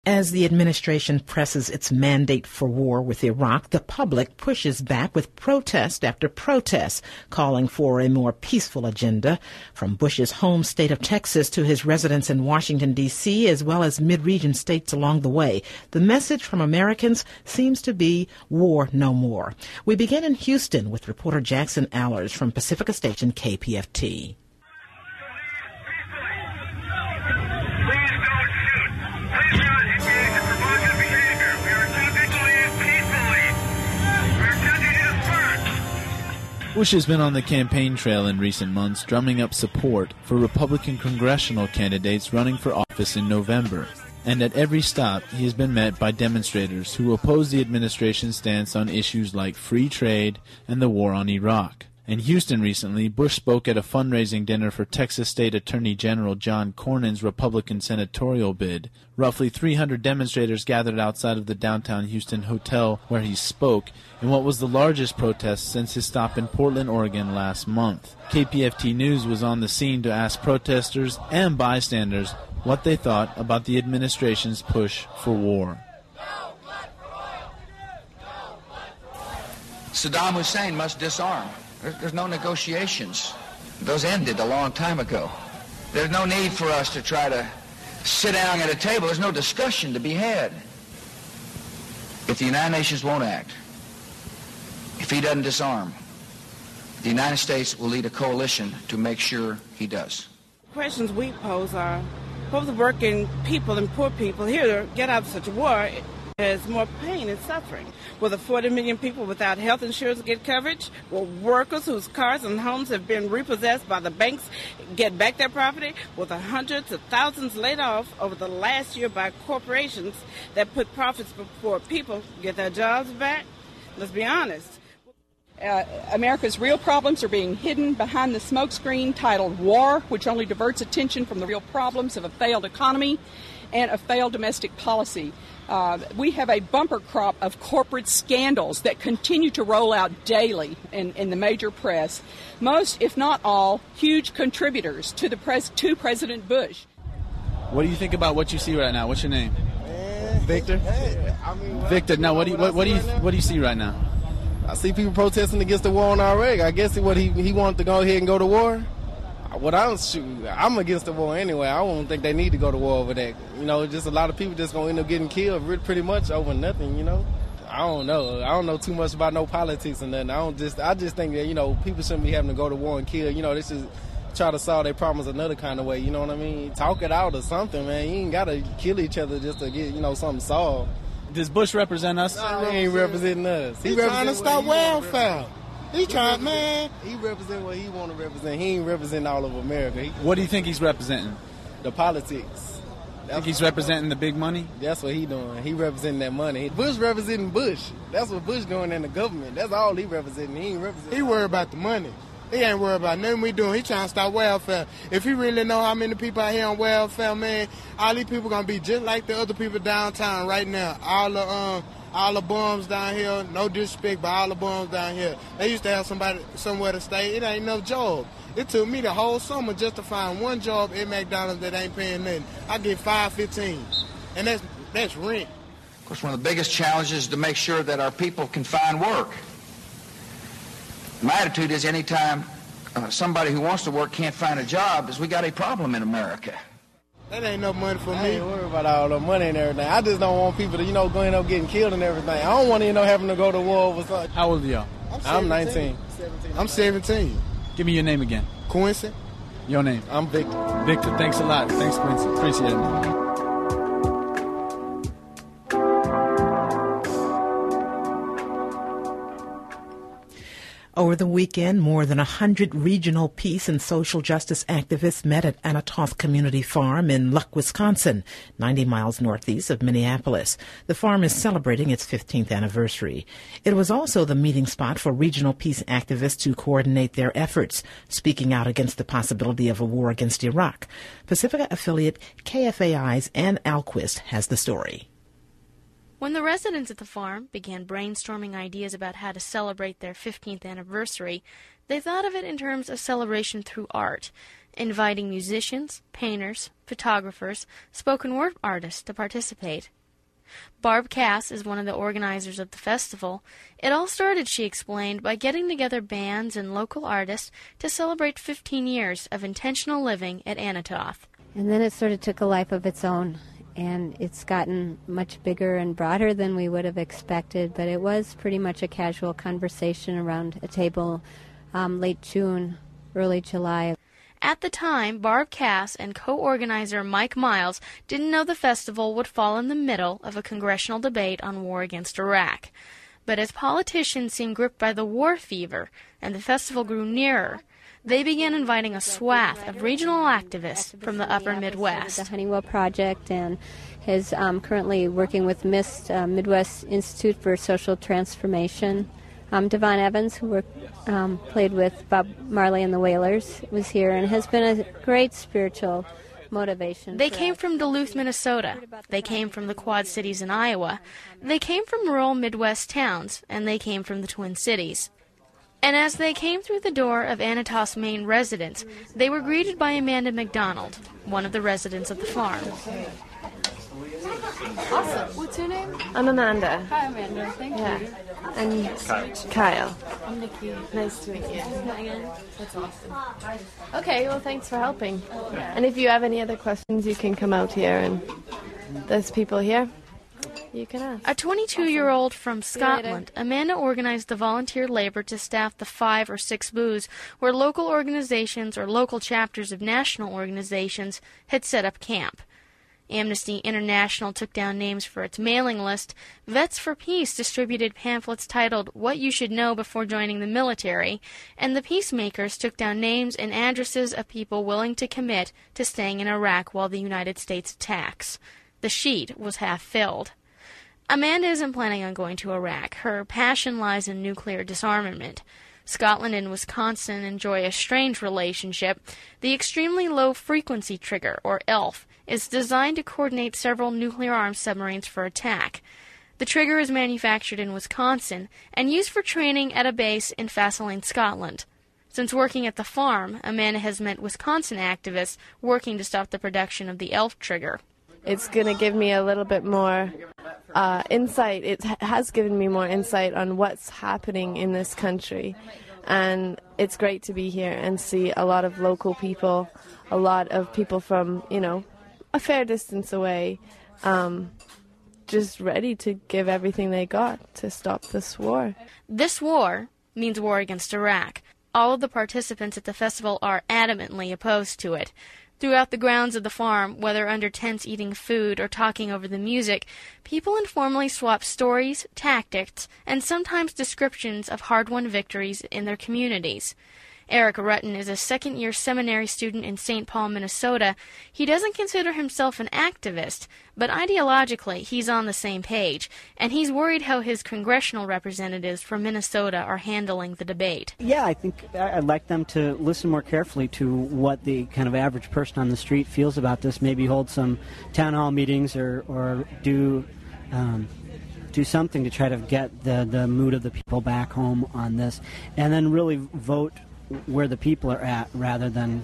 As the administration presses its mandate for war with Iraq, the public pushes back with protest after protest, calling for a more peaceful agenda. From Bush's home state of Texas to his residence in Washington, D.C., as well as mid-region states along the way, the message from Americans seems to be war no more. We begin in Houston with reporter Jackson Allers from Pacifica Station KPFT. Bush has been on the campaign trail in recent months, drumming up support for Republican congressional candidates running for office in November. And at every stop, he has been met by demonstrators who oppose the administration's stance on issues like free trade and the war on Iraq. In Houston recently, Bush spoke at a fundraising dinner for Texas State Attorney General John Cornyn's Republican senatorial bid. Roughly 300 demonstrators gathered outside of the downtown Houston hotel where he spoke in what was the largest protest since his stop in Portland, Oregon last month. KPFT News was on the scene to ask protesters and bystanders what they thought about the administration's push for war. Saddam Hussein must disarm. There's no negotiations. Those ended a long time ago. There's no need for us to try to sit down at a table. There's no discussion to be had. If the United Nations won't act, if he doesn't disarm, the United States will lead a coalition to make sure he does. Questions we pose are, both the working people and poor people here get out of such a war, there's more pain and suffering. Will the 40 million people without health insurance get coverage? Will workers whose cars and homes have been repossessed by the banks get back their property? Will the hundreds of thousands laid off over the last year by corporations that put profits before people get their jobs back? Let's be honest. America's real problems are being hidden behind the smokescreen titled war, which only diverts attention from the real problems of a failed economy and a failed domestic policy. We have a bumper crop of corporate scandals that continue to roll out daily in the major press. Most, if not all, huge contributors to President Bush. What do you think about what you see right now? What's your name? Victor. Victor. Now, what do you see right now? I see people protesting against the war on Iraq. I guess what he wanted to go ahead and go to war. I'm against the war anyway. I don't think they need to go to war over that. You know, just a lot of people just gonna end up getting killed pretty much over nothing. You know, I don't know too much about no politics and nothing. I just think that, you know, people shouldn't be having to go to war and kill. You know, this is try to solve their problems another kind of way. You know what I mean? Talk it out or something, man. You ain't gotta kill each other just to get, you know, something solved. Does Bush represent us? No, he ain't representing us. He trying to stop welfare. He trying, man. He represent what he want to represent. He ain't representing all of America. What do you think he's representing? The politics. Think he's representing the big money? That's what he doing. He representing that money. Bush representing Bush. That's what Bush doing in the government. That's all he representing. He ain't representing. He worried about the money. He ain't worried about nothing we doing. He trying to stop welfare. If he really know how many people out here on welfare, man, all these people gonna be just like the other people downtown right now. All the bums down here, no disrespect, but all the bums down here, they used to have somebody somewhere to stay. It ain't no job. It took me the whole summer just to find one job at McDonald's that ain't paying nothing. I get $5.15, and that's rent. Of course, one of the biggest challenges is to make sure that our people can find work. My attitude is anytime somebody who wants to work can't find a job, is we got a problem in America. That ain't no money for me. I ain't worried about all the money and everything. I just don't want people to, you know, going up getting killed and everything. I don't want to, you know, having to go to war over something. How old are y'all? I'm 19. I'm 17. Give me your name again. Quincy. Your name? I'm Victor. Victor, thanks a lot. Thanks, Quincy. Appreciate it. Over the weekend, more than 100 regional peace and social justice activists met at Anatoth Community Farm in Luck, Wisconsin, 90 miles northeast of Minneapolis. The farm is celebrating its 15th anniversary. It was also the meeting spot for regional peace activists to coordinate their efforts, speaking out against the possibility of a war against Iraq. Pacifica affiliate KFAI's Ann Alquist has the story. When the residents at the farm began brainstorming ideas about how to celebrate their 15th anniversary, they thought of it in terms of celebration through art. inviting musicians, painters, photographers, spoken word artists to participate. Barb Cass is one of the organizers of the festival. It all started, she explained, by getting together bands and local artists to celebrate 15 years of intentional living at Anatoth. And then it sort of took a life of its own, and it's gotten much bigger and broader than we would have expected, but it was pretty much a casual conversation around a table late June, early July. At the time, Barb Cass and co-organizer Mike Miles didn't know the festival would fall in the middle of a congressional debate on war against Iraq. But as politicians seemed gripped by the war fever and the festival grew nearer, they began inviting a swath of regional activists from the upper Midwest. The Honeywell Project, and is currently working with MIST, Midwest Institute for Social Transformation. Devon Evans, who played with Bob Marley and the Wailers, was here and has been a great spiritual motivation. They came from Duluth, Minnesota. They came from the Quad Cities in Iowa. They came from rural Midwest towns, and they came from the Twin Cities. And as they came through the door of Anatoth's main residence, they were greeted by Amanda McDonald, one of the residents of the farm. Awesome. What's your name? I'm Amanda. Hi, Amanda. Thank you. And Kyle. I'm Nikki. Nice to meet you. That's awesome. Okay, well, thanks for helping. And if you have any other questions, you can come out here, and there's people here. You can ask. A 22-year-old from Scotland, Amanda organized the volunteer labor to staff the 5 or 6 booths where local organizations or local chapters of national organizations had set up camp. Amnesty International took down names for its mailing list. Vets for Peace distributed pamphlets titled What You Should Know Before Joining the Military, and the Peacemakers took down names and addresses of people willing to commit to staying in Iraq while the United States attacks. The sheet was half filled. Amanda isn't planning on going to Iraq. Her passion lies in nuclear disarmament. Scotland and Wisconsin enjoy a strange relationship. The Extremely Low Frequency Trigger, or ELF, is designed to coordinate several nuclear-armed submarines for attack. The trigger is manufactured in Wisconsin and used for training at a base in Faslane, Scotland. Since working at the farm, Amanda has met Wisconsin activists working to stop the production of the ELF trigger. It's going to give me a little bit more insight. It has given me more insight on what's happening in this country. And it's great to be here and see a lot of local people, a lot of people from, a fair distance away, just ready to give everything they got to stop this war. This war means war against Iraq. All of the participants at the festival are adamantly opposed to it. Throughout the grounds of the farm, whether under tents eating food or talking over the music, people informally swap stories, tactics, and sometimes descriptions of hard-won victories in their communities. Eric Rutten is a second-year seminary student in St. Paul, Minnesota. He doesn't consider himself an activist, but ideologically he's on the same page, and he's worried how his congressional representatives from Minnesota are handling the debate. Yeah, I think I'd like them to listen more carefully to what the kind of average person on the street feels about this, maybe hold some town hall meetings or do something to try to get the mood of the people back home on this, and then really vote where the people are at rather than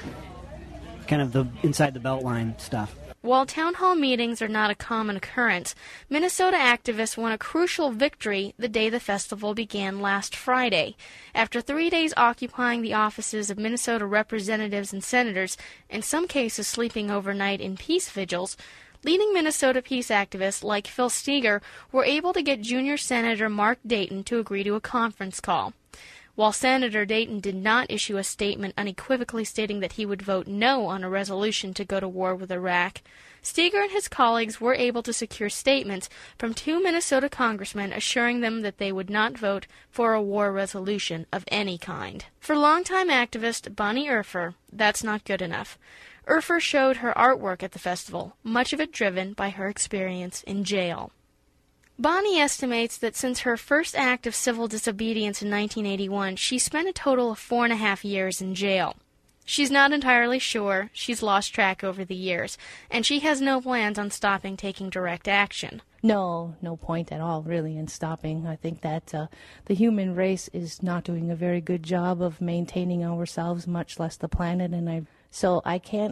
kind of the inside the beltline stuff. While town hall meetings are not a common occurrence, Minnesota activists won a crucial victory the day the festival began last Friday. After 3 days occupying the offices of Minnesota representatives and senators, in some cases sleeping overnight in peace vigils, leading Minnesota peace activists like Phil Steger were able to get junior Senator Mark Dayton to agree to a conference call. While Senator Dayton did not issue a statement unequivocally stating that he would vote no on a resolution to go to war with Iraq, Steger and his colleagues were able to secure statements from 2 Minnesota congressmen assuring them that they would not vote for a war resolution of any kind. For longtime activist Bonnie Urfer, that's not good enough. Urfer showed her artwork at the festival, much of it driven by her experience in jail. Bonnie estimates that since her first act of civil disobedience in 1981, she spent a total of 4.5 years in jail. She's not entirely sure. She's lost track over the years, and she has no plans on stopping taking direct action. No point at all, really, in stopping. I think that the human race is not doing a very good job of maintaining ourselves, much less the planet, and So I can't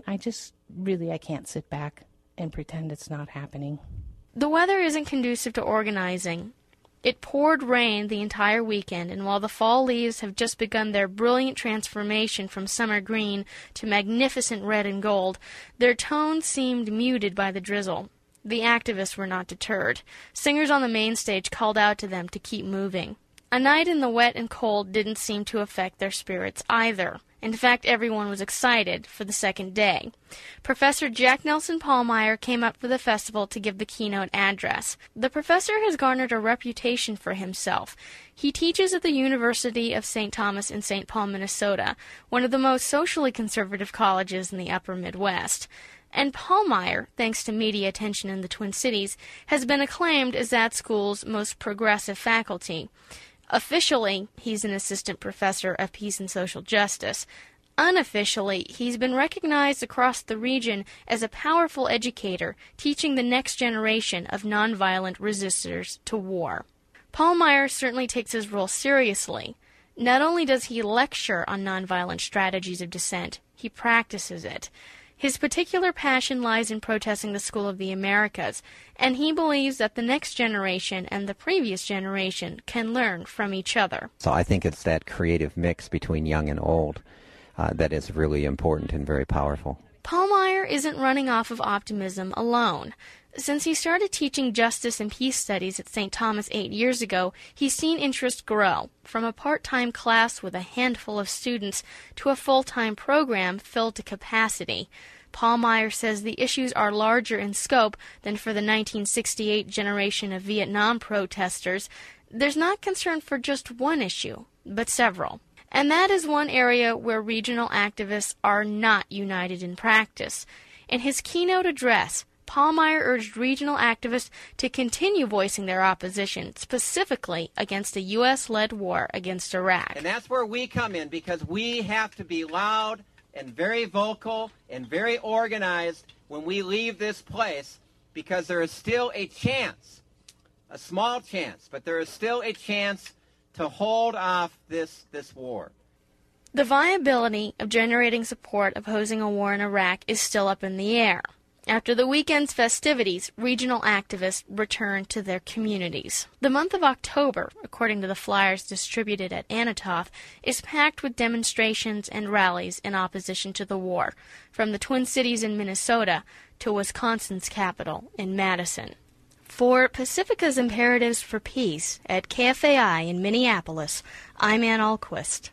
sit back and pretend it's not happening. The weather isn't conducive to organizing. It poured rain the entire weekend, and while the fall leaves have just begun their brilliant transformation from summer green to magnificent red and gold, their tone seemed muted by the drizzle. The activists were not deterred. Singers on the main stage called out to them to keep moving. A night in the wet and cold didn't seem to affect their spirits either. In fact, everyone was excited for the second day. Professor Jack Nelson Pallmeyer came up for the festival to give the keynote address. The professor has garnered a reputation for himself. He teaches at the University of St. Thomas in St. Paul, Minnesota, one of the most socially conservative colleges in the upper Midwest. And Pallmeyer, thanks to media attention in the Twin Cities, has been acclaimed as that school's most progressive faculty. Officially, he's an assistant professor of peace and social justice. Unofficially, he's been recognized across the region as a powerful educator, teaching the next generation of nonviolent resistors to war. Pallmeyer certainly takes his role seriously. Not only does he lecture on nonviolent strategies of dissent, he practices it. His particular passion lies in protesting the School of the Americas, and he believes that the next generation and the previous generation can learn from each other. So I think it's that creative mix between young and old that is really important and very powerful. Pallmeyer isn't running off of optimism alone. Since he started teaching justice and peace studies at St. Thomas 8 years ago, he's seen interest grow, from a part-time class with a handful of students to a full-time program filled to capacity. Pallmeyer says the issues are larger in scope than for the 1968 generation of Vietnam protesters. There's not concern for just one issue, but several. And that is one area where regional activists are not united in practice. In his keynote address, Pallmeyer urged regional activists to continue voicing their opposition, specifically against a U.S.-led war against Iraq. And that's where we come in, because we have to be loud and very vocal and very organized when we leave this place, because there is still a chance, a small chance, but there is still a chance to hold off this war. The viability of generating support opposing a war in Iraq is still up in the air. After the weekend's festivities, regional activists returned to their communities. The month of October, according to the flyers distributed at Anatoth, is packed with demonstrations and rallies in opposition to the war, from the Twin Cities in Minnesota to Wisconsin's capital in Madison. For Pacifica's Imperatives for Peace at KFAI in Minneapolis, I'm Ann Ahlquist.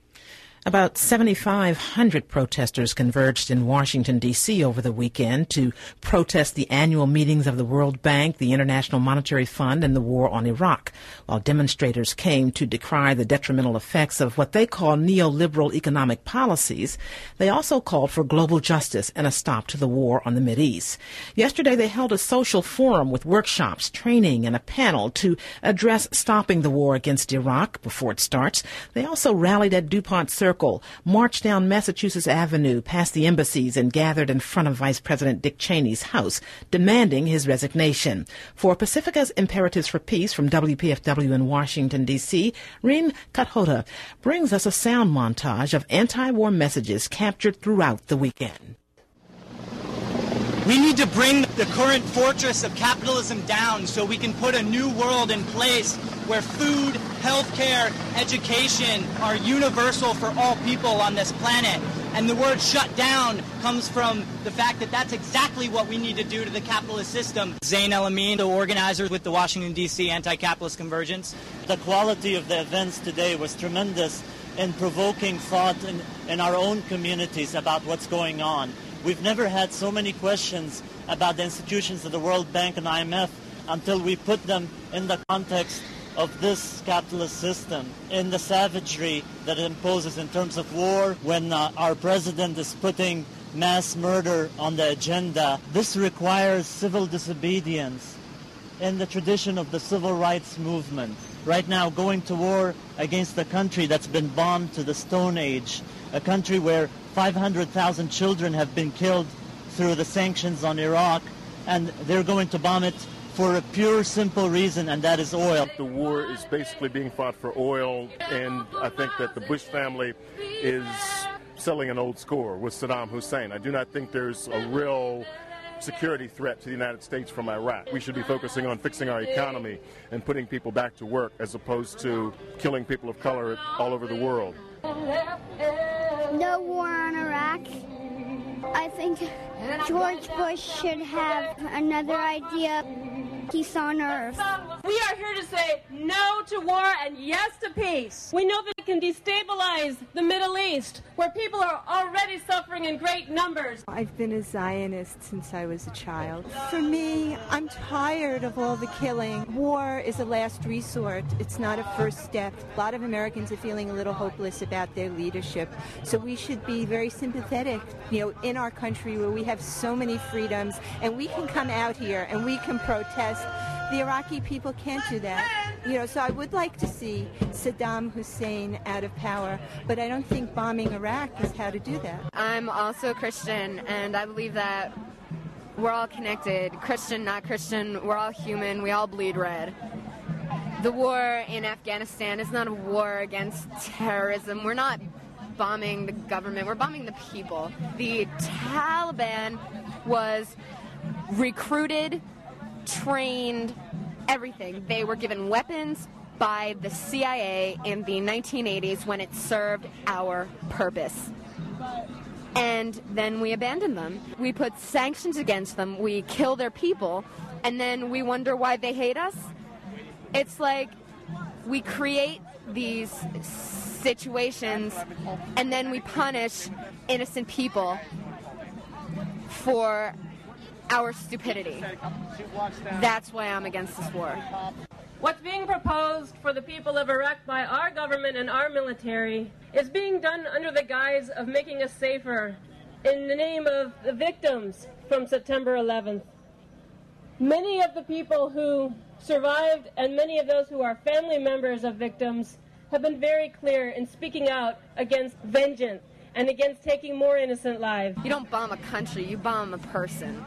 About 7,500 protesters converged in Washington, D.C. over the weekend to protest the annual meetings of the World Bank, the International Monetary Fund, and the war on Iraq, while demonstrators came to decry the detrimental effects of what they call neoliberal economic policies. They also called for global justice and a stop to the war on the Mideast. Yesterday, they held a social forum with workshops, training, and a panel to address stopping the war against Iraq before it starts. They also rallied at DuPont Circle, marched down Massachusetts Avenue past the embassies, and gathered in front of Vice President Dick Cheney's house, demanding his resignation. For Pacifica's Imperatives for Peace from WPFW in Washington, D.C., Reen Kathota brings us a sound montage of anti-war messages captured throughout the weekend. We need to bring the current fortress of capitalism down so we can put a new world in place where food, healthcare, education are universal for all people on this planet. And the word shut down comes from the fact that that's exactly what we need to do to the capitalist system. Zain El-Amin, the organizer with the Washington, D.C. Anti-Capitalist Convergence. The quality of the events today was tremendous in provoking thought in our own communities about what's going on. We've never had so many questions about the institutions of the World Bank and IMF until we put them in the context of this capitalist system, in the savagery that it imposes in terms of war, when our president is putting mass murder on the agenda. This requires civil disobedience in the tradition of the civil rights movement. Right now, going to war against a country that's been bombed to the Stone Age, a country where 500,000 children have been killed through the sanctions on Iraq, and they're going to bomb it for a pure, simple reason, and that is oil. The war is basically being fought for oil, and I think that the Bush family is settling an old score with Saddam Hussein. I do not think there's a real security threat to the United States from Iraq. We should be focusing on fixing our economy and putting people back to work as opposed to killing people of color all over the world. No war on Iraq. I think George Bush should have another idea. Peace on earth. We are here to say no to war and yes to peace. We know that it can destabilize the Middle East, where people are already suffering in great numbers. I've been a Zionist since I was a child. For me, I'm tired of all the killing. War is a last resort. It's not a first step. A lot of Americans are feeling a little hopeless about their leadership. So we should be very sympathetic, in our country where we have so many freedoms, and we can come out here and we can protest. The Iraqi people can't do that. So I would like to see Saddam Hussein out of power, but I don't think bombing Iraq is how to do that. I'm also Christian, and I believe that we're all connected. Christian, not Christian, we're all human, we all bleed red. The war in Afghanistan is not a war against terrorism. We're not bombing the government, we're bombing the people. The Taliban was recruited, trained, everything. They were given weapons by the CIA in the 1980s when it served our purpose. And then we abandoned them. We put sanctions against them, we kill their people, and then we wonder why they hate us. It's like we create these situations and then we punish innocent people for our stupidity. That's why I'm against this war. What's being proposed for the people of Iraq by our government and our military is being done under the guise of making us safer in the name of the victims from September 11th. Many of the people who survived and many of those who are family members of victims have been very clear in speaking out against vengeance and against taking more innocent lives. You don't bomb a country, you bomb a person.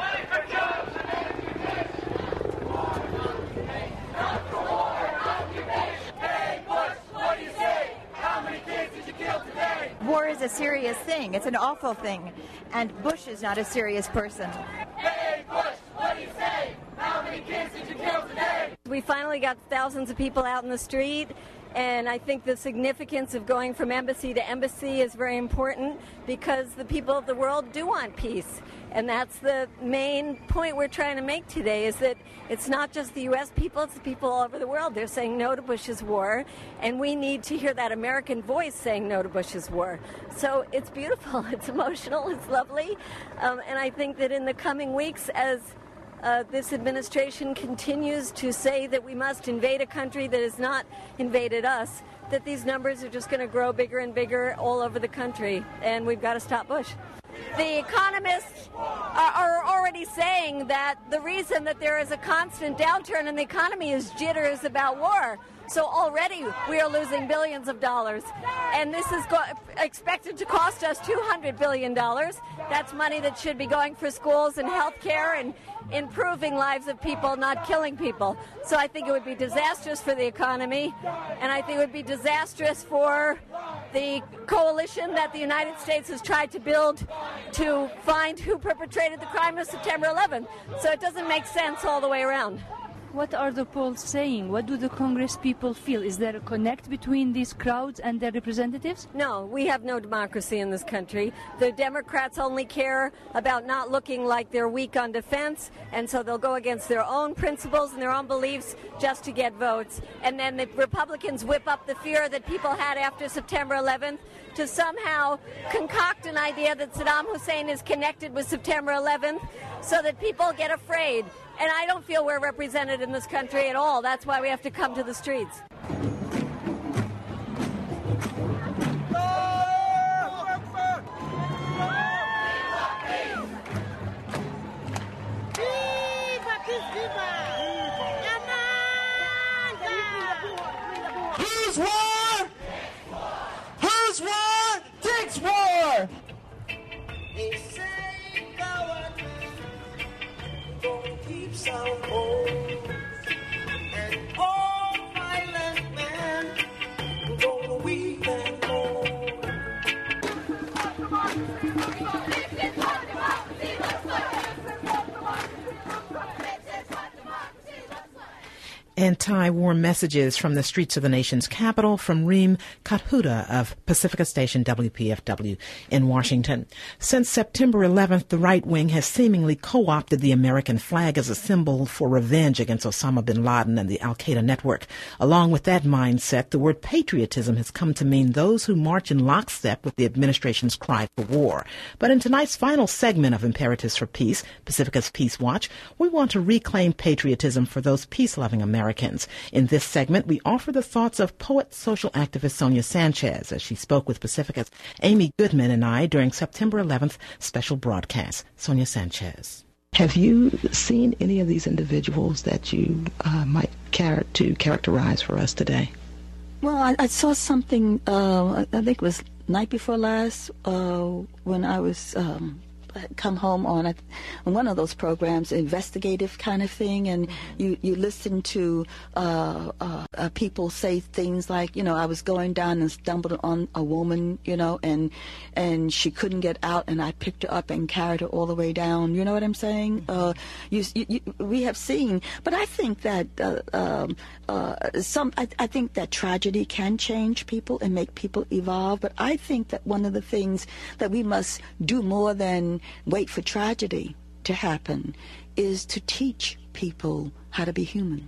War is a serious thing. It's an awful thing. And Bush is not a serious person. Hey, Bush, what do you say? How many kids did you kill today? We finally got thousands of people out in the street. And I think the significance of going from embassy to embassy is very important because the people of the world do want peace. And that's the main point we're trying to make today, is that it's not just the U.S. people, it's the people all over the world. They're saying no to Bush's war, and we need to hear that American voice saying no to Bush's war. So it's beautiful, it's emotional, it's lovely, and I think that in the coming weeks, as this administration continues to say that we must invade a country that has not invaded us, that these numbers are just going to grow bigger and bigger all over the country, and we've got to stop Bush. The economists are already saying that the reason that there is a constant downturn in the economy is jitters about war. So already we are losing billions of dollars, and this is expected to cost us $200 billion. That's money that should be going for schools and health care and improving lives of people, not killing people. So I think it would be disastrous for the economy, and I think it would be disastrous for the coalition that the United States has tried to build to find who perpetrated the crime of September 11th. So it doesn't make sense all the way around. What are the polls saying? What do the Congress people feel? Is there a connect between these crowds and their representatives? No, we have no democracy in this country. The Democrats only care about not looking like they're weak on defense, and so they'll go against their own principles and their own beliefs just to get votes. And then the Republicans whip up the fear that people had after September 11th to somehow concoct an idea that Saddam Hussein is connected with September 11th so that people get afraid. And I don't feel we're represented in this country at all. That's why we have to come to the streets. Who's war? Who's war? Takes war! They say gonna keep some home, and all violent men gonna weep and mourn. Anti-war messages from the streets of the nation's capital from Reem Kathuda of Pacifica Station WPFW in Washington. Since September 11th, the right wing has seemingly co-opted the American flag as a symbol for revenge against Osama bin Laden and the al-Qaeda network. Along with that mindset, the word patriotism has come to mean those who march in lockstep with the administration's cry for war. But in tonight's final segment of Imperatives for Peace, Pacifica's Peace Watch, we want to reclaim patriotism for those peace-loving Americans. In this segment, we offer the thoughts of poet social activist Sonia Sanchez as she spoke with Pacifica's Amy Goodman and I during September 11th special broadcast. Sonia Sanchez. Have you seen any of these individuals that you might care to characterize for us today? Well, I saw something, I think it was night before last, when I was come home on one of those programs, investigative kind of thing, and you listen to people say things like, I was going down and stumbled on a woman, and she couldn't get out, and I picked her up and carried her all the way down. You know what I'm saying? We have seen, but I think that I think that tragedy can change people and make people evolve. But I think that one of the things that we must do more than wait for tragedy to happen is to teach people how to be human.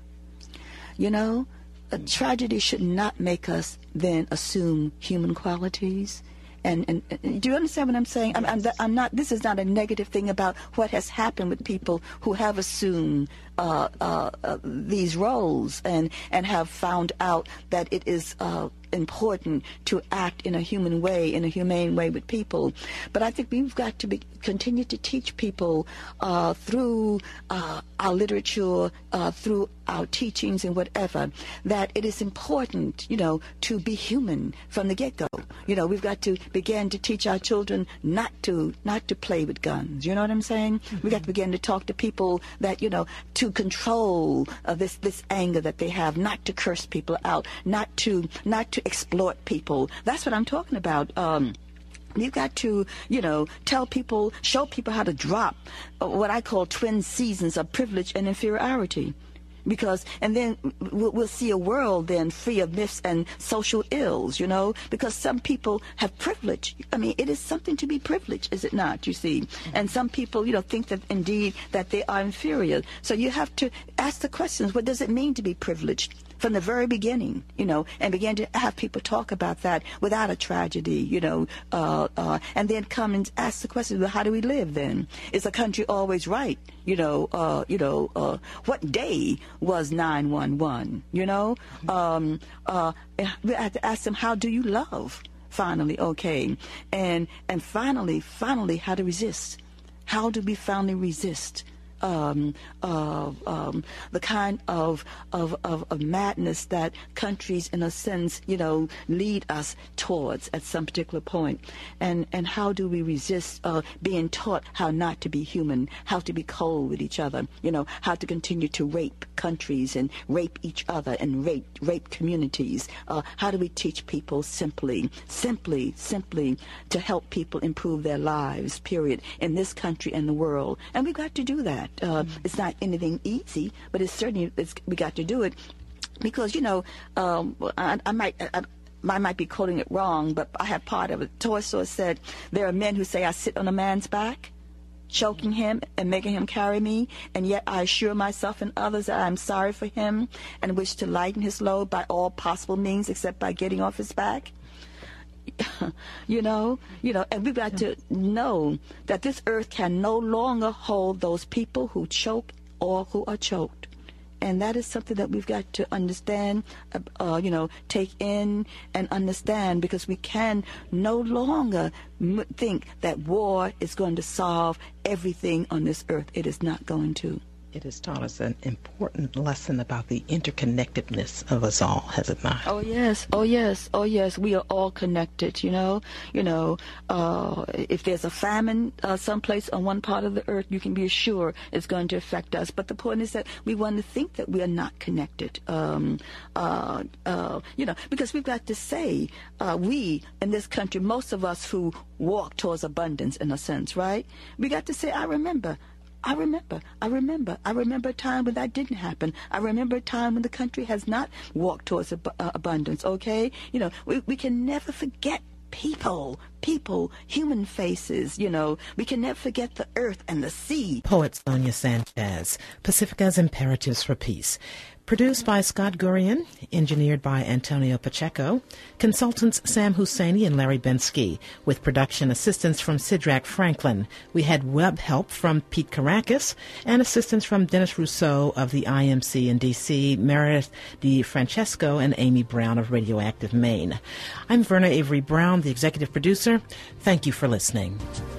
A tragedy should not make us then assume human qualities. And do you understand what I'm saying? I'm not. This is not a negative thing about what has happened with people who have assumed these roles and have found out that it is important to act in a human way, in a humane way with people. But I think we've got to continue to teach people through our literature, through our teachings and whatever, that it is important, to be human from the get-go. We've got to begin to teach our children not to play with guns. You know what I'm saying? Mm-hmm. We've got to begin to talk to people that, to control this anger that they have, not to curse people out, not to exploit people. That's what I'm talking about. You've got to, tell people, show people how to drop what I call twin seasons of privilege and inferiority. And then we'll see a world then free of myths and social ills, because some people have privilege. I mean, it is something to be privileged, is it not, you see? And some people, think that indeed that they are inferior. So you have to ask the questions, what does it mean to be privileged? From the very beginning, and begin to have people talk about that without a tragedy, and then come and ask the question, well, how do we live then? Is the country always right? What day was 9/11? We have to ask them, how do you love? Finally, okay. And finally, how to resist? How do we finally resist? The kind of madness that countries, in a sense, lead us towards at some particular point. And how do we resist being taught how not to be human, how to be cold with each other, how to continue to rape countries and rape each other and rape communities? How do we teach people simply to help people improve their lives, period, in this country and the world? And we've got to do that. It's not anything easy, but we got to do it because, I might be quoting it wrong, but I have part of it. Tolstoy said, there are men who say I sit on a man's back, choking him and making him carry me, and yet I assure myself and others that I am sorry for him and wish to lighten his load by all possible means except by getting off his back. And we've got to know that this earth can no longer hold those people who choke or who are choked. And that is something that we've got to understand, take in and understand, because we can no longer think that war is going to solve everything on this earth. It is not going to. It has taught us an important lesson about the interconnectedness of us all, has it not? Oh yes. We are all connected. If there's a famine someplace on one part of the earth, you can be sure it's going to affect us. But the point is that we want to think that we are not connected. Because we've got to say, we in this country, most of us who walk towards abundance, in a sense, right? We got to say, I remember I remember a time when that didn't happen. I remember a time when the country has not walked towards abundance, okay? You know, we can never forget people, human faces, you know. We can never forget the earth and the sea. Poet Sonia Sanchez, Pacifica's Imperatives for Peace. Produced by Scott Gurian, engineered by Antonio Pacheco, consultants Sam Husseini and Larry Bensky, with production assistance from Sidrak Franklin. We had web help from Pete Caracas and assistance from Dennis Rousseau of the IMC in D.C., Meredith DeFrancesco, and Amy Brown of Radioactive Maine. I'm Verna Avery Brown, the executive producer. Thank you for listening.